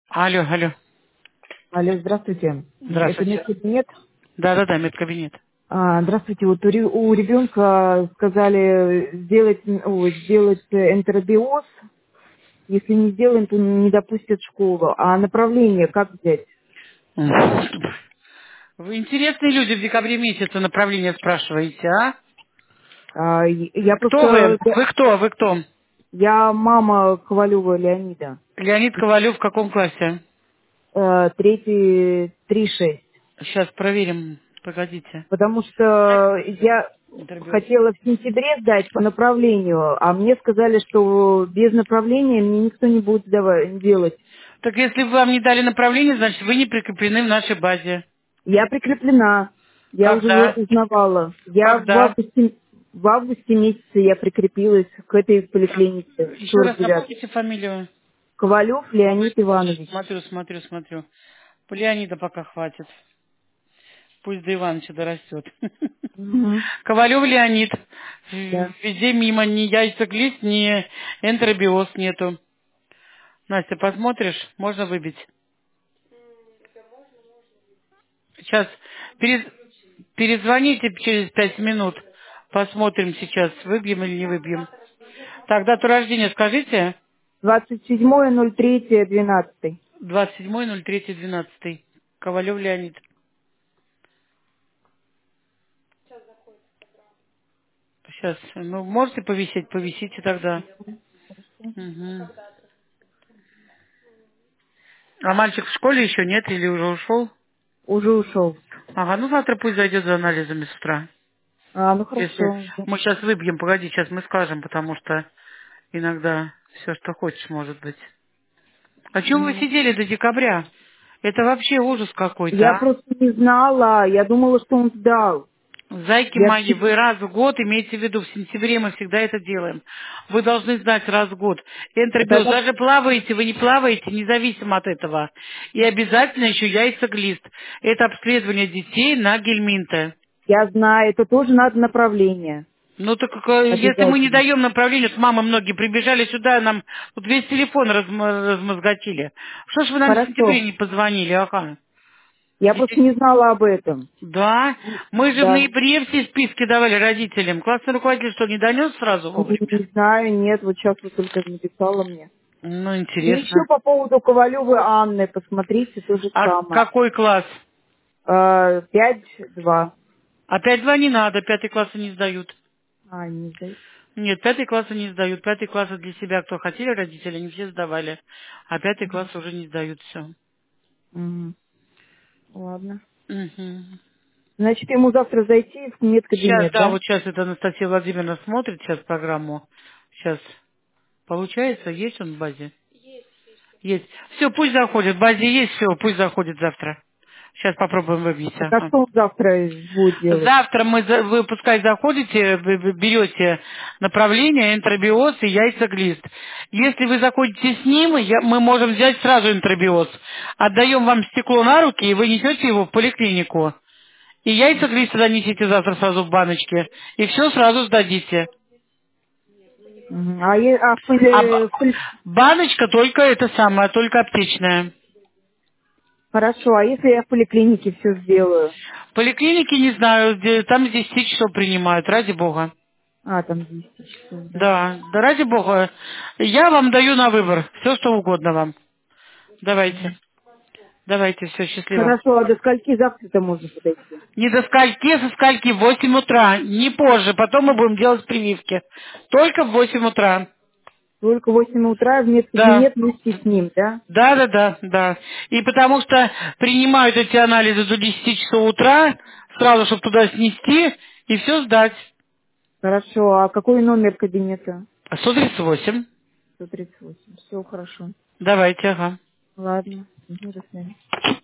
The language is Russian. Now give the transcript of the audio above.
Алло, алло. Алло, здравствуйте. Это Здравствуйте. медкабинет. Да-да-да, медкабинет. Здравствуйте. Вот у ребенка сказали сделать энтеробиоз. Если не сделаем, то не допустят в школу. А направление как взять? Вы интересные люди в декабре месяце направление спрашиваете, а? Я Кто вы? просто... Вы кто? Вы кто? Я мама Ковалева Леонида. Леонид Ковалев в каком классе? Третий, 3-6. Сейчас проверим. Погодите. Потому что я Интербиоз. хотела в сентябре сдать по направлению, а мне сказали, что без направления мне никто не будет делать. Так если вам не дали направление, значит вы не прикреплены в нашей базе. Я прикреплена. Я уже Когда? узнавала. Я Когда? в августе месяце я прикрепилась к этой поликлинике Еще раз 49. напомните фамилию. Ковалев Леонид Иванович. Смотрю. По Леонида пока хватит. Пусть до Ивановича дорастет. Мгм. Ковалев Леонид. Да. Везде мимо ни яйцеглист, ни энтеробиоз нету. Настя, посмотришь? Можно выбить. Сейчас перезвоните через 5 минут. Посмотрим сейчас, выбьем или не выбьем. Так, дату рождения скажите. 27.03.12. 27.03.12. Ковалев Леонид. Сейчас, ну, можете повисеть? Повисите тогда. Мгм. А мальчик в школе еще нет или уже ушел? Уже ушел. Ага, ну завтра пусть зайдет за анализами с утра. Ну Если хорошо. мы сейчас выбьем, погоди, сейчас мы скажем, потому что иногда все, что хочешь, может быть. А чего вы Мгм. сидели до декабря? Это вообще ужас какой-то, Я а? просто не знала. Я думала, что он сдал. Зайки Я мои, вы раз в год, имейте в виду, в сентябре мы всегда это делаем. Вы должны знать раз в год. Энтеробиоз, тогда даже плаваете, вы не плаваете, независимо от этого. И обязательно еще яйцеглист. Это обследование детей на гельминта. я знаю, это тоже надо направление. Ну так если мы не Обязательно. даем направление, то мамы многие прибежали сюда, нам тут весь телефон размозготили. Что ж вы нам в сентябре Хорошо. не позвонили, ага? Я просто не знала об этом. Да, мы же в Да. ноябре все списки давали родителям. Классный руководитель что, не донес сразу вовремя? Не знаю, нет, вот сейчас вот только написала мне. Ну, И еще интересно. по поводу Ковалевой Анны, посмотрите, то же А самое. какой класс? 5-2. Опять два не надо, пятый классы не сдают. Не знаю. Нет, пятый классы не сдают. Пятый класс для себя, кто хотели родители, они все сдавали. А пятый класс уже не сдают все. Мгм. Ладно. Угу. Значит, ему завтра зайти в Сейчас, медкабинет, да, да? вот сейчас это Анастасия Владимировна смотрит сейчас программу. Сейчас. Получается, есть он в базе? Есть. Все, пусть заходит. В базе есть, все, пусть заходит завтра. Сейчас попробуем выбить. Так а Ага. что он завтра будет делать? Завтра вы пускай заходите, вы берете направление, энтеробиоз и яйцеглист. Если вы заходите с ним, мы можем взять сразу энтеробиоз. Отдаем вам стекло на руки, и вы несете его в поликлинику. И яйцеглист тогда несите завтра сразу в баночке. И все сразу сдадите. Мгм. А баночка только это самое, только аптечная. Хорошо, а если я в поликлинике все сделаю? В поликлинике, не знаю, там с 10 часов принимают, ради бога. Там 10 часов, да. Да, да ради бога. Я вам даю на выбор все, что угодно вам. Давайте. Мгм. Давайте, все, счастливо. Хорошо, а до скольки завтра-то можно подойти? Не до скольки, со скольки, в 8 утра, не позже. Потом мы будем делать прививки. Только в 8 утра. Только в 8 утра в Да. медкабинет вместе с ним, да? Да. И потому что принимают эти анализы до 10 часов утра, сразу, чтобы туда снести и все сдать. Хорошо, а какой номер кабинета? 138. 138. Все хорошо. Давайте, ага. Ладно. До свидания.